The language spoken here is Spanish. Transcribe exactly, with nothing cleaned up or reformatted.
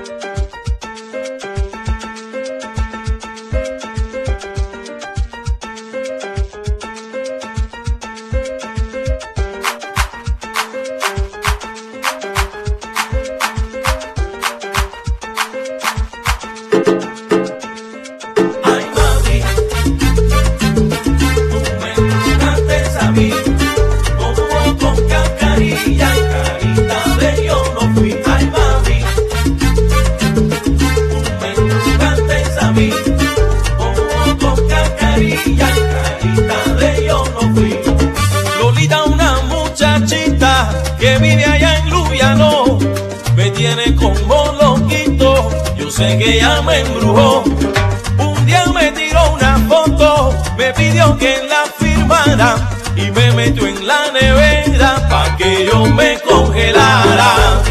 Que vive allá en Lubiano, me tiene como loquito, yo sé que ella me embrujó. Un día me tiró una foto, me pidió que la firmara y me metió en la nevera pa' que yo me congelara.